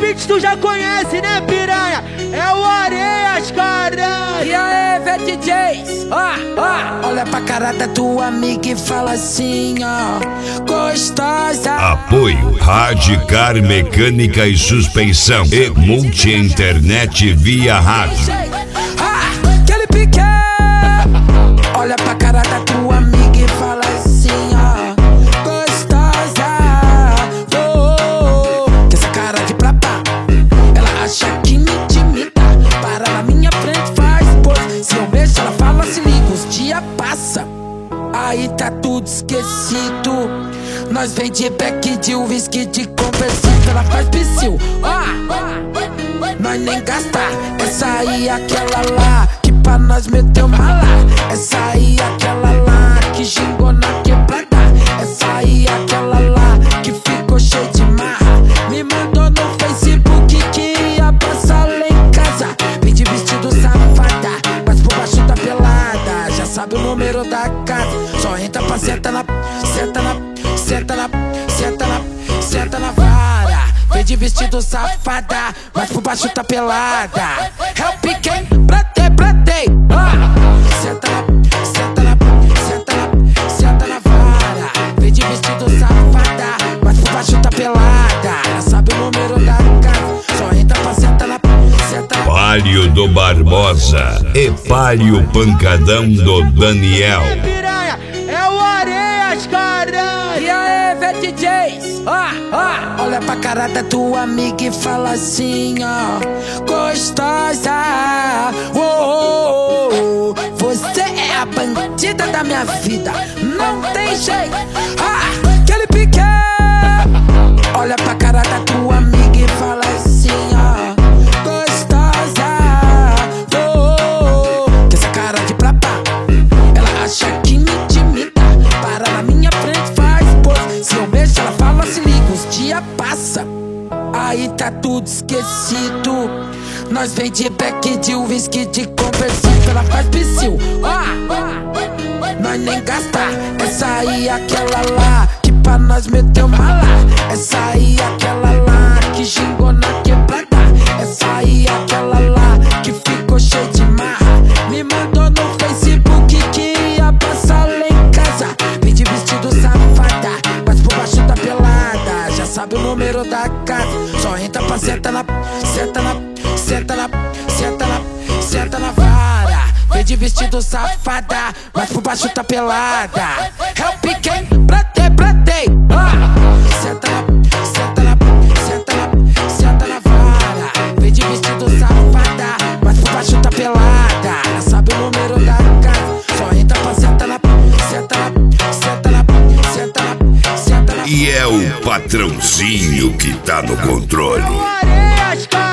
beats tu já conhece, né, piranha? É o Areias, caralho. E aí, VDJs? Olha pra cara da tua amiga e fala assim, ó. Gostosa. Apoio Hardcar Mecânica e Suspensão e Multi-Internet via rádio. Aquele pique. Olha pra cara da tua amiga e fala assim, ó. Gostosa. Que essa cara de papá, ela acha que me intimida. Para na minha frente, faz pose. Se eu mexo, ela fala, se liga, os dias passam. Aí tá tudo esquecido. Nós vem de beck, de whisky, de conversível. Ela faz psiu. Nós nem gastar. Essa aí, aquela lá, que pra nós meteu mala. Essa aí, aquela lá, que xingou na quebrada. Essa aí, aquela lá, que ficou cheia de marra. Me mandou no Facebook que ia passar lá em casa. Vem de vestido safada, mas por baixo tá pelada. Já sabe o número da casa. Só entra pra senta na vara. Vem de vestido safada, mas por baixo tá pelada. É o piquem, platei. Senta na vara. Vem de vestido safada, mas por baixo tá pelada. Já sabe o número da casa. Só entra pra senta na Palio do Barbosa e Palio Pancadão do Daniel. Piranha, é o Areias, caralho. E aí, VDJs? Olha pra cara da tua amiga e fala assim, ó. Gostosa. Você é a bandida da minha vida. Não tem jeito. Aquele pique. Olha pra cara da tua amiga e fala assim, ó. Gostosa. Que essa cara de papá, ela acha que me intimida. Para na minha frente, faz pose. Se eu mexo, ela fala, se liga, os dias passam. Aí tá tudo esquecido. Nós vem de beck, de whisky, de conversível. Ela faz psiu. Nós nem gastar. Essa aí, aquela lá, que pra nós meteu mala. Essa aí, aquela lá, que xingou na quebrada. Essa aí, aquela lá, que ficou cheia de marra. Me mandou no Facebook que ia passar lá em casa. Vem de vestido safada, mas por baixo tá pelada. Já sabe o número da casa. Só entra pra senta na vara. Vem de vestido safada, mas por baixo tá pelada. É o piquem, platei. Senta na vara. Vem de vestido safada, mas por baixo tá pelada. Já sabe o número da casa. Só entra pra senta na E é o patrãozinho que tá no controle. Areias, caralho.